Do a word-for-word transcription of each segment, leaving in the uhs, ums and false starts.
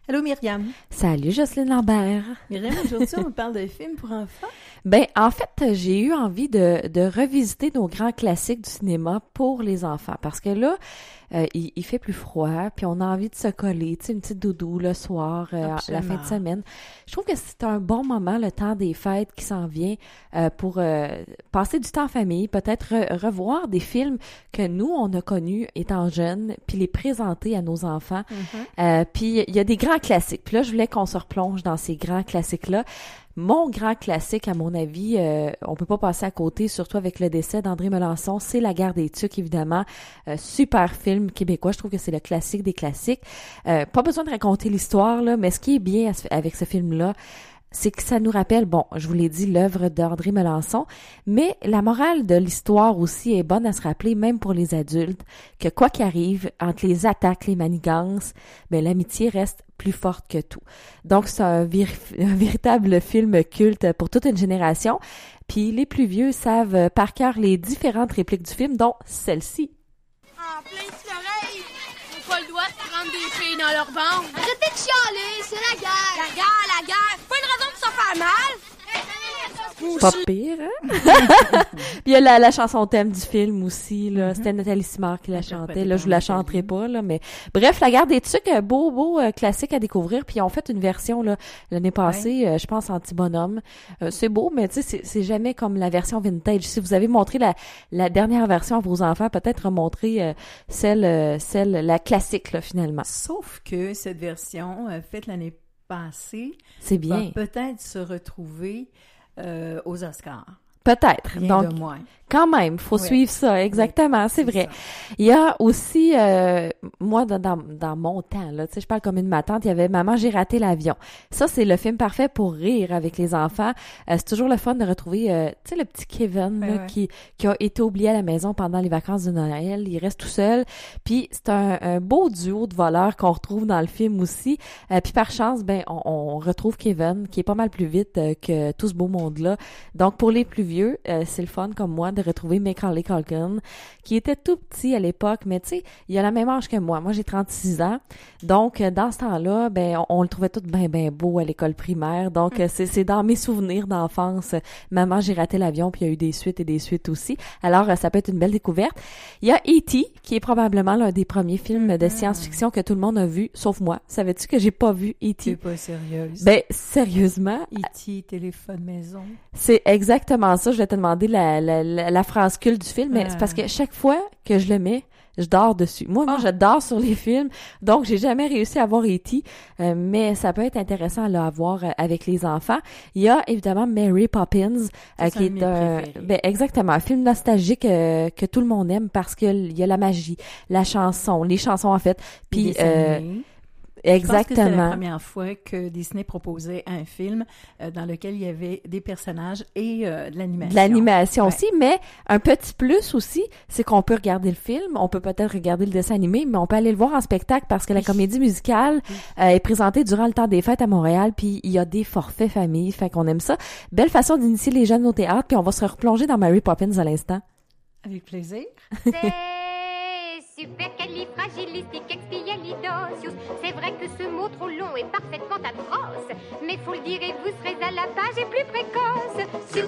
Allô Myriam. Salut Jocelyne Lambert. Myriam, aujourd'hui on parle de films pour enfants. Ben en fait, j'ai eu envie de, de revisiter nos grands classiques du cinéma pour les enfants parce que là, euh, il, il fait plus froid, puis on a envie de se coller, tu sais, une petite doudou le soir, euh, la fin de semaine. Je trouve que c'est un bon moment, le temps des fêtes qui s'en vient, euh, pour euh, passer du temps en famille, peut-être re- revoir des films que nous, on a connus étant jeunes, puis les présenter à nos enfants. Mm-hmm. Euh, puis il y a des grands classiques. Puis là, je voulais qu'on se replonge dans ces grands classiques-là. Mon grand classique, à mon avis, euh, on peut pas passer à côté, surtout avec le décès d'André Melançon, c'est La Guerre des Tucs, évidemment. Euh, super film québécois, je trouve que c'est le classique des classiques. Euh, pas besoin de raconter l'histoire, là, mais ce qui est bien avec ce film-là, c'est que ça nous rappelle, bon, je vous l'ai dit, l'œuvre d'André Melançon, mais la morale de l'histoire aussi est bonne à se rappeler, même pour les adultes, que quoi qu'arrive, entre les attaques, les manigances, ben l'amitié reste plus forte que tout. Donc, c'est un, vir- un véritable film culte pour toute une génération. Puis les plus vieux savent par cœur les différentes répliques du film, dont celle-ci. En plein soleil, on n'a pas le droit de prendre des filles dans leur ventre. Arrêtez de chialer, c'est la guerre. La guerre, la guerre, pas une raison de se faire mal. Pas pire, hein? Puis il y a la, la chanson thème du film aussi, là. Mm-hmm. C'était Nathalie Simard qui la chantait. Là, je vous la chanterai pas, là, mais bref, La Guerre des Tucs, un beau, beau euh, classique à découvrir. Puis ils ont fait une version, là, l'année passée, ouais. euh, je pense, anti-bonhomme. Euh, c'est beau, mais tu sais, c'est, c'est jamais comme la version vintage. Si vous avez montré la, la dernière version à vos enfants, peut-être remontrer euh, celle, euh, celle, la classique, là, finalement. Sauf que cette version, euh, faite l'année passée, c'est bien. va peut-être se retrouver Euh, aux Oscars. Peut-être. Rien Donc, de moins. Quand même, faut ouais. suivre ça, exactement, oui, c'est, c'est vrai. Ça. Il y a aussi, euh, moi, dans, dans, dans mon temps, là, tu sais, je parle comme une ma tante, il y avait « Maman, j'ai raté l'avion ». Ça, c'est le film parfait pour rire avec les enfants. Euh, c'est toujours le fun de retrouver, euh, tu sais, le petit Kevin, ouais, là, ouais. qui qui a été oublié à la maison pendant les vacances de Noël. Il reste tout seul. Puis c'est un, un beau duo de voleurs qu'on retrouve dans le film aussi. Euh, puis par chance, ben, on, on retrouve Kevin, qui est pas mal plus vite euh, que tout ce beau monde-là. Donc, pour les plus vieux, euh, c'est le fun, comme moi, de retrouver Macaulay Culkin, qui était tout petit à l'époque, mais tu sais, il a la même âge que moi. Moi, j'ai trente-six ans. Donc, dans ce temps-là, ben, on, on le trouvait tout bien, bien beau à l'école primaire. Donc, mm. c'est, c'est dans mes souvenirs d'enfance. Maman, j'ai raté l'avion, puis il y a eu des suites et des suites aussi. Alors, ça peut être une belle découverte. Il y a E T, qui est probablement l'un des premiers films mm. de science-fiction que tout le monde a vu, sauf moi. Savais-tu que j'ai pas vu E T? Tu es pas sérieuse? Ben, sérieusement. E T, téléphone maison. C'est exactement ça. Je vais te demander la, la, la, la phrase culte du film, mais ah. c'est parce que chaque fois que je le mets, je dors dessus. Moi, moi, oh. je dors sur les films, donc j'ai jamais réussi à voir E T, euh, mais ça peut être intéressant là, à voir euh, avec les enfants. Il y a évidemment Mary Poppins, euh, qui est un, ben exactement, un film nostalgique euh, que tout le monde aime parce qu'il y a la magie, la chanson, les chansons en fait, puis euh, exactement. Je pense que c'était la première fois que Disney proposait un film euh, dans lequel il y avait des personnages et euh, de l'animation. De l'animation ouais. aussi, mais un petit plus aussi, c'est qu'on peut regarder le film, on peut peut-être regarder le dessin animé, mais on peut aller le voir en spectacle parce que la comédie musicale oui. euh, est présentée durant le temps des fêtes à Montréal, puis il y a des forfaits famille, fait qu'on aime ça. Belle façon d'initier les jeunes au théâtre, puis on va se replonger dans Mary Poppins à l'instant. Avec plaisir. Supercalifragilisticexpialidocious. C'est vrai que ce mot trop long est parfaitement atroce, mais faut le dire et vous serez à la page et plus précoce.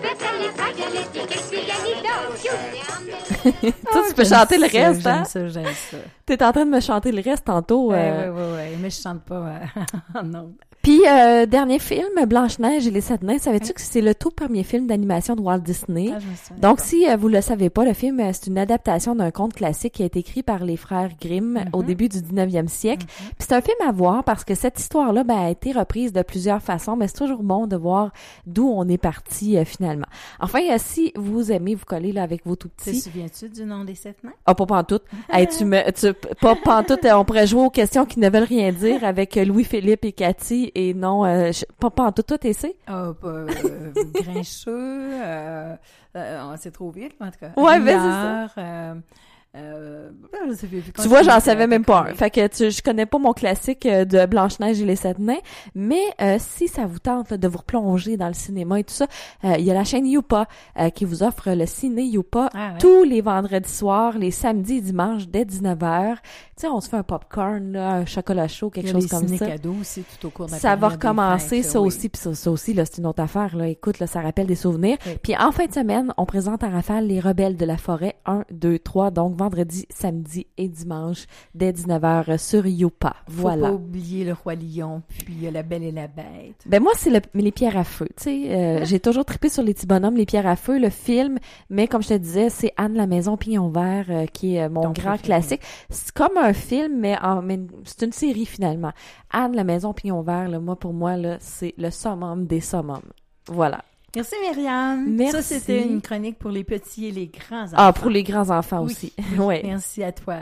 Supercalifragilisticexpialidocious. Toi, tu peux chanter le reste, ça, hein? J'aime ça, j'aime ça. T'es en train de me chanter le reste tantôt. Oui, euh... oui, oui, oui, mais je chante pas euh, non. Puis, euh, dernier film, Blanche-Neige et les Sept Nains. Savais-tu que c'est le tout premier film d'animation de Walt Disney? Ah, je me souviens Donc, pas. si euh, vous le savez pas, le film, euh, c'est une adaptation d'un conte classique qui a été écrit par les frères Grimm mm-hmm. au début du dix-neuvième siècle. Mm-hmm. Puis c'est un film à voir parce que cette histoire-là ben, a été reprise de plusieurs façons, mais c'est toujours bon de voir d'où on est parti euh, finalement. Enfin, euh, si vous aimez vous coller là avec vos tout-petits... Te souviens-tu du nom des Sept Nains? Ah, pas pantoute. Hey, tu me, tu, pas pantoute, on pourrait jouer aux questions qui ne veulent rien dire avec Louis-Philippe et Cathy et non... Euh, Pas, pas en tout, toi, t'essaies? Ah, oh, euh, grincheux, euh, euh, c'est trop vite, en tout cas. Ouais, mais c'est ça. Euh, Euh, tu vois, j'en savais même pas un. Fait que tu, je connais pas mon classique de Blanche-Neige et les Sept Nains, mais euh, si ça vous tente là, de vous replonger dans le cinéma et tout ça, euh, il y a la chaîne Youpa euh, qui vous offre le ciné Youpa ah, ouais. tous les vendredis soirs, les samedis et dimanches dès dix-neuf heures. Tu sais, on se fait un popcorn, là, un chocolat chaud, quelque chose comme ça. Les ciné-cadeaux aussi tout au cours de la Ça va recommencer, fêtes, ça oui. aussi, puis ça, ça aussi, là, c'est une autre affaire, là. Écoute, là, ça rappelle des souvenirs. Oui. Puis en fin de semaine, on présente à rafale Les Rebelles de la Forêt un, deux, trois, donc vendredi, samedi et dimanche dès dix-neuf heures sur Youpa. Voilà. Faut pas oublier Le Roi Lion, puis euh, La Belle et la Bête. Ben moi, c'est le, les pierres à feu, tu sais. Euh, ouais. J'ai toujours trippé sur les petits bonhommes, les pierres à feu, le film, mais comme je te disais, c'est Anne la Maison Pignon Vert euh, qui est euh, mon donc, grand classique. C'est comme un film, mais, en, mais c'est une série finalement. Anne la Maison Pignon Vert, là, moi pour moi, là, c'est le summum des summums. Voilà. Merci Myriam. Merci. Ça, c'était une chronique pour les petits et les grands enfants. Ah, pour les grands enfants oui. aussi. Oui. Ouais. Merci à toi.